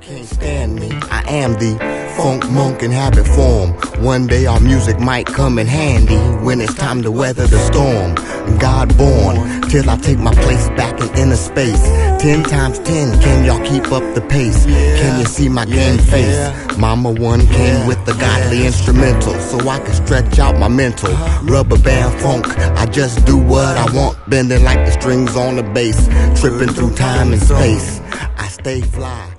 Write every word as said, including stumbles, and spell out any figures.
can't stand me. I am the funk monk in habit form. One day our music might come in handy when it's time to weather the storm. God born, till I take my place back in inner space. Ten times ten, can y'all keep up the pace? Can you see my game face? Mama one came with the godly instrumental, so I can stretch out my mental. Rubber band funk, I just do what I want, bending like the strings on the bass, tripping through time and space. I stay fly.